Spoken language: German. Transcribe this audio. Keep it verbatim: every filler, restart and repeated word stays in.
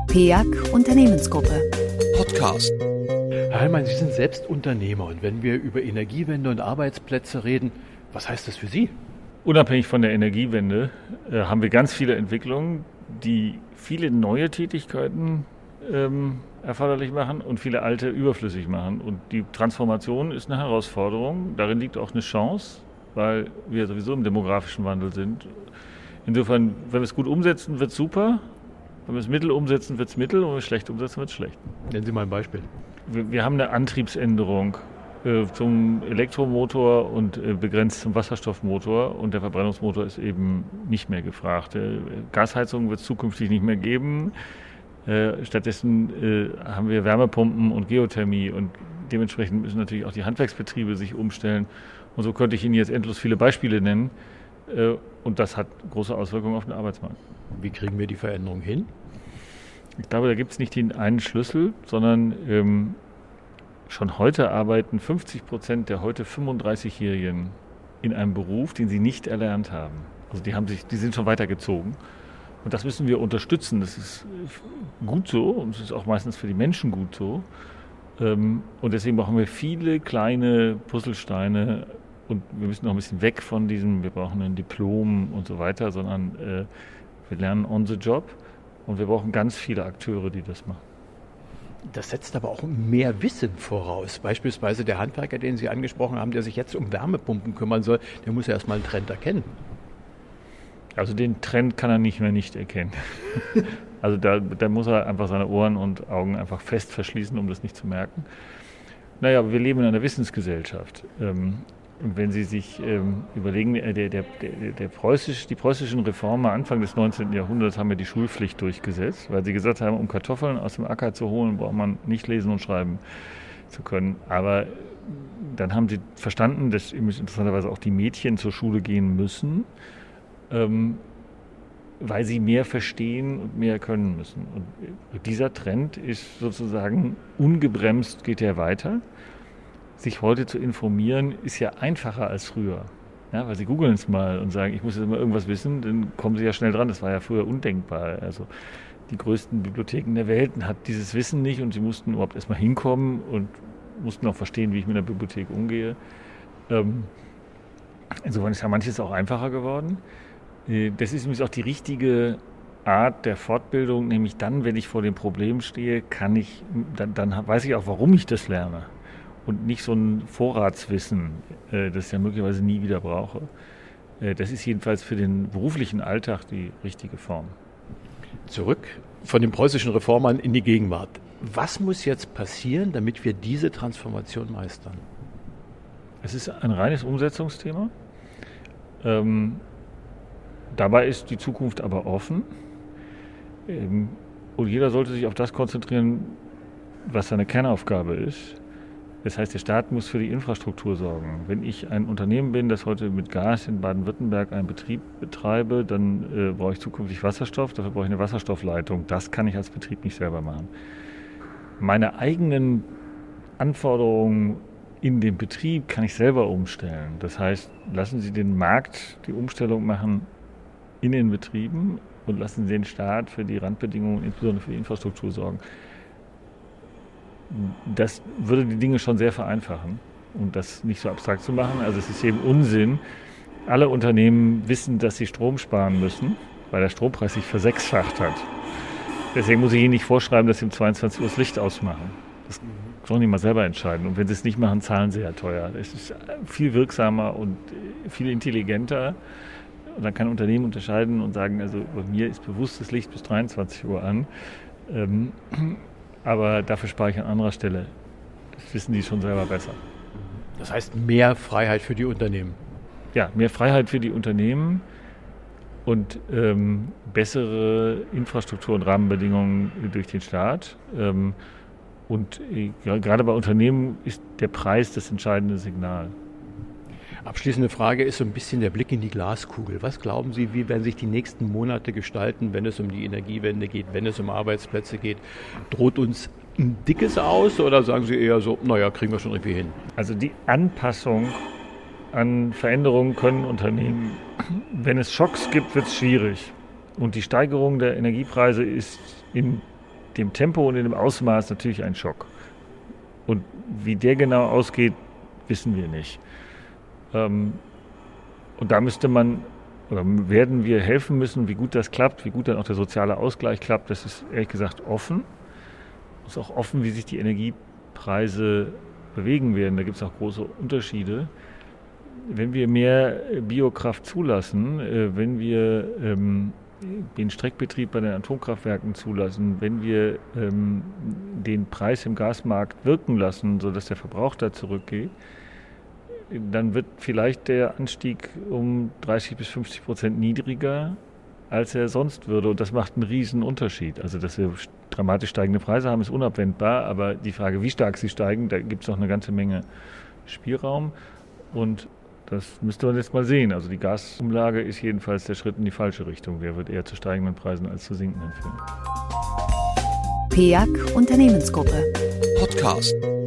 P E A C Unternehmensgruppe. Podcast. Herr Heilmann, Sie sind selbst Unternehmer und wenn wir über Energiewende und Arbeitsplätze reden, was heißt das für Sie? Unabhängig von der Energiewende äh, haben wir ganz viele Entwicklungen, die viele neue Tätigkeiten ähm, erforderlich machen und viele alte überflüssig machen. Und die Transformation ist eine Herausforderung. Darin liegt auch eine Chance, weil wir sowieso im demografischen Wandel sind. Insofern, wenn wir es gut umsetzen, wird es super. Wenn wir es mittel umsetzen, wird es mittel. Und wenn wir es schlecht umsetzen, wird es schlecht. Nennen Sie mal ein Beispiel. Wir, wir haben eine Antriebsänderung äh, zum Elektromotor und äh, begrenzt zum Wasserstoffmotor. Und der Verbrennungsmotor ist eben nicht mehr gefragt. Äh, Gasheizung wird es zukünftig nicht mehr geben. Äh, stattdessen äh, haben wir Wärmepumpen und Geothermie. Und dementsprechend müssen natürlich auch die Handwerksbetriebe sich umstellen. Und so könnte ich Ihnen jetzt endlos viele Beispiele nennen. Äh, und das hat große Auswirkungen auf den Arbeitsmarkt. Wie kriegen wir die Veränderung hin? Ich glaube, da gibt es nicht den einen Schlüssel, sondern ähm, schon heute arbeiten fünfzig Prozent der heute fünfunddreißigjährigen in einem Beruf, den sie nicht erlernt haben. Also die haben sich, die sind schon weitergezogen. Und das müssen wir unterstützen. Das ist gut so und es ist auch meistens für die Menschen gut so. Ähm, und deswegen brauchen wir viele kleine Puzzlesteine und wir müssen noch ein bisschen weg von diesem, wir brauchen ein Diplom und so weiter, sondern äh, wir lernen on the job. Und wir brauchen ganz viele Akteure, die das machen. Das setzt aber auch mehr Wissen voraus. Beispielsweise der Handwerker, den Sie angesprochen haben, der sich jetzt um Wärmepumpen kümmern soll, der muss ja erstmal einen Trend erkennen. Also den Trend kann er nicht mehr nicht erkennen. Also da, da muss er einfach seine Ohren und Augen einfach fest verschließen, um das nicht zu merken. Naja, aber wir leben in einer Wissensgesellschaft. Und wenn Sie sich ähm, überlegen, der, der, der, der Preußisch, die preußischen Reformer Anfang des neunzehnten Jahrhunderts haben ja die Schulpflicht durchgesetzt, weil sie gesagt haben, um Kartoffeln aus dem Acker zu holen, braucht man nicht lesen und schreiben zu können. Aber dann haben sie verstanden, dass interessanterweise auch die Mädchen zur Schule gehen müssen, ähm, weil sie mehr verstehen und mehr können müssen. Und dieser Trend ist sozusagen ungebremst, geht er weiter. Sich heute zu informieren, ist ja einfacher als früher. Ja, weil Sie googeln es mal und sagen, ich muss jetzt mal irgendwas wissen, dann kommen Sie ja schnell dran. Das war ja früher undenkbar. Also die größten Bibliotheken der Welt hatten dieses Wissen nicht und sie mussten überhaupt erstmal hinkommen und mussten auch verstehen, wie ich mit der Bibliothek umgehe. Ähm, insofern ist ja manches auch einfacher geworden. Äh, das ist übrigens auch die richtige Art der Fortbildung, nämlich dann, wenn ich vor dem Problem stehe, kann ich, dann, dann weiß ich auch, warum ich das lerne. Und nicht so ein Vorratswissen, äh, das ich ja möglicherweise nie wieder brauche. Äh, das ist jedenfalls für den beruflichen Alltag die richtige Form. Zurück von den preußischen Reformern in die Gegenwart. Was muss jetzt passieren, damit wir diese Transformation meistern? Es ist ein reines Umsetzungsthema. Ähm, dabei ist die Zukunft aber offen. Ähm, und jeder sollte sich auf das konzentrieren, was seine Kernaufgabe ist. Das heißt, der Staat muss für die Infrastruktur sorgen. Wenn ich ein Unternehmen bin, das heute mit Gas in Baden-Württemberg einen Betrieb betreibe, dann äh, brauche ich zukünftig Wasserstoff, dafür brauche ich eine Wasserstoffleitung. Das kann ich als Betrieb nicht selber machen. Meine eigenen Anforderungen in dem Betrieb kann ich selber umstellen. Das heißt, lassen Sie den Markt die Umstellung machen in den Betrieben und lassen Sie den Staat für die Randbedingungen, insbesondere für die Infrastruktur, sorgen. Das würde die Dinge schon sehr vereinfachen, um das nicht so abstrakt zu machen. Also es ist eben Unsinn. Alle Unternehmen wissen, dass sie Strom sparen müssen, weil der Strompreis sich versechsfacht hat. Deswegen muss ich Ihnen nicht vorschreiben, dass Sie um zweiundzwanzig Uhr das Licht ausmachen. Das sollen die mal selber entscheiden. Und wenn sie es nicht machen, zahlen sie ja teuer. Es ist viel wirksamer und viel intelligenter. Und dann kann ein Unternehmen unterscheiden und sagen, also bei mir ist bewusst das Licht bis dreiundzwanzig Uhr an. Ähm, Aber dafür spare ich an anderer Stelle. Das wissen die schon selber besser. Das heißt mehr Freiheit für die Unternehmen. Ja, mehr Freiheit für die Unternehmen und ähm, bessere Infrastruktur- und Rahmenbedingungen durch den Staat. Ähm, und äh, gerade bei Unternehmen ist der Preis das entscheidende Signal. Abschließende Frage ist so ein bisschen der Blick in die Glaskugel. Was glauben Sie, wie werden sich die nächsten Monate gestalten, wenn es um die Energiewende geht, wenn es um Arbeitsplätze geht? Droht uns ein dickes aus oder sagen Sie eher so, naja, kriegen wir schon irgendwie hin? Also die Anpassung an Veränderungen können Unternehmen. Wenn es Schocks gibt, wird es schwierig. Und die Steigerung der Energiepreise ist in dem Tempo und in dem Ausmaß natürlich ein Schock. Und wie der genau ausgeht, wissen wir nicht. Ähm, und da müsste man, oder werden wir helfen müssen, wie gut das klappt, wie gut dann auch der soziale Ausgleich klappt. Das ist ehrlich gesagt offen. Es ist auch offen, wie sich die Energiepreise bewegen werden. Da gibt es auch große Unterschiede. Wenn wir mehr Biokraft zulassen, äh, wenn wir ähm, den Streckbetrieb bei den Atomkraftwerken zulassen, wenn wir ähm, den Preis im Gasmarkt wirken lassen, sodass der Verbrauch da zurückgeht, dann wird vielleicht der Anstieg um dreißig bis fünfzig Prozent niedriger, als er sonst würde. Und das macht einen riesen Unterschied. Also, dass wir dramatisch steigende Preise haben, ist unabwendbar. Aber die Frage, wie stark sie steigen, da gibt es noch eine ganze Menge Spielraum. Und das müsste man jetzt mal sehen. Also die Gasumlage ist jedenfalls der Schritt in die falsche Richtung. Der wird eher zu steigenden Preisen als zu sinkenden führen. P E A C Unternehmensgruppe Podcast.